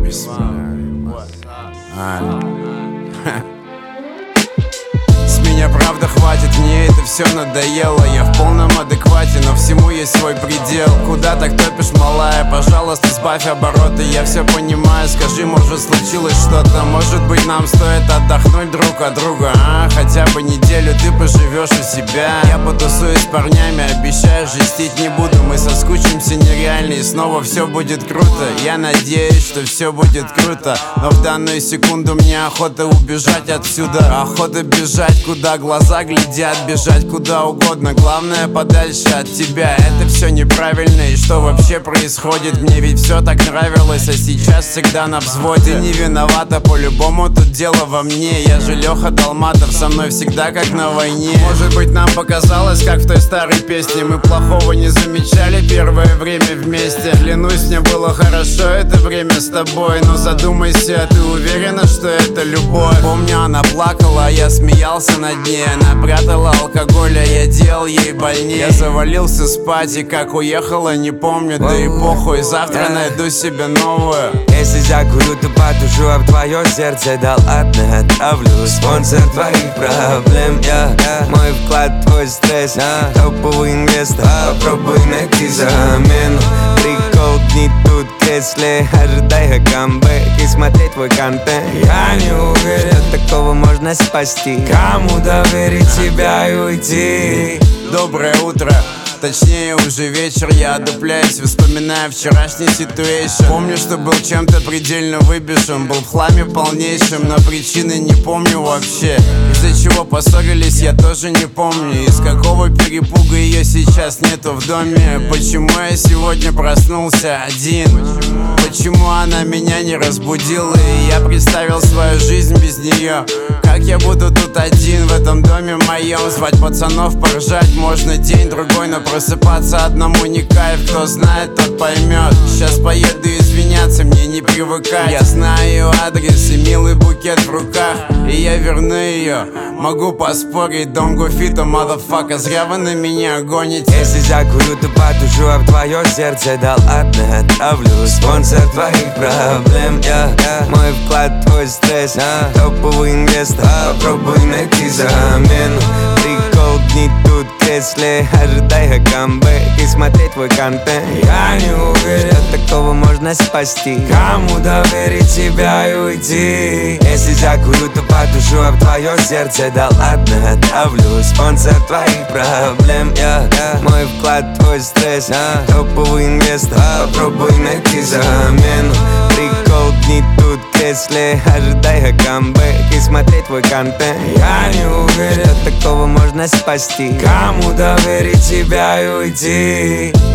С меня правда хватит, мне это все надоело. Я в полном адеквате, но всему есть свой предел. Куда так топишь, малая? Пожалуйста, сбавь обороты, я все понимаю. Скажи, может случилось что-то? Может быть нам стоит отдохнуть друг от друга, а? Хотя бы неделю ты поживешь у себя. Я потусуюсь с парнями, обещаю, жестить не буду. Мы соскучимся нереально и снова все будет круто. Я надеюсь, что все будет круто, но в данную секунду мне охота убежать отсюда. Охота бежать, куда глаза глядят, бежать куда угодно, главное подальше от тебя. Это все неправильно, и что вообще происходит? Мне ведь все так нравилось, а сейчас всегда на взводе. Ты не виновата, по-любому тут дело во мне. Я же Леха Долматов, со мной всегда как на войне. Может быть нам показалось, как в той старой песне, мы плохого не замечали первое время вместе. Клянусь, мне было хорошо это время с тобой, но задумайся, ты уверена, что это любовь? Помню, она плакала, а я смеялся над ней. Она прятала алкоголь, а я делал ей больнее. Я завалился спать, и как уехала, не помню. Да и похуй, завтра найду себе новую. Если закурю, то потушу, а в твое сердце да ладно отправлю. Спонсор твоих проблем, мой вклад, твой стресс. Топовый инвестор, попробуй найти замену. Прикол дни тут в кресле, ожидай камбэк и смотреть твой контент. Я не уверен, что такого можно спасти. Кому доверить себя и уйти? Доброе утро, точнее уже вечер. Я одупляюсь, вспоминая вчерашний ситуэйшн. Помню, что был чем-то предельно выбежен, был в хламе полнейшем, но причины не помню вообще. Из-за чего поссорились, я тоже не помню. Из какого перепуга ее сейчас нету в доме. Почему я сегодня проснулся один? Почему она меня не разбудила, и я представил свою жизнь без нее? Как я буду тут один в этом доме моем? Звать пацанов, поржать можно день-другой, но просыпаться одному не кайф. Кто знает, тот поймет. Сейчас поеду извиняться, мне не привыкать. Я знаю ее адрес и милый букет в руках, и я верну ее. Могу поспорить, don't go fit, motherfucker. Зря вы на меня гоните. Если закурю, то потушу, а в твое сердце да ладно отправлю. Спонсор твоих проблем, мой вклад, твой стресс. Топовый инвестор, попробуй найти замену. Прикол дни тут в кресле, ожидай камбэк и смотреть твой контент. Я не уверен, что такого можно спасти. Кому доверить себя и уйти? Если закурю, то потушу, а в твое сердце да ладно отправлю. Спонсор твоих проблем, мой вклад, твой стресс. Топовый инвестор, попробуй найти замену. Прикол дни тут в кресле, ожидай камбэк и смотреть твой контент. Я не уверен, что такого можно спасти. Кому доверить себя и уйти?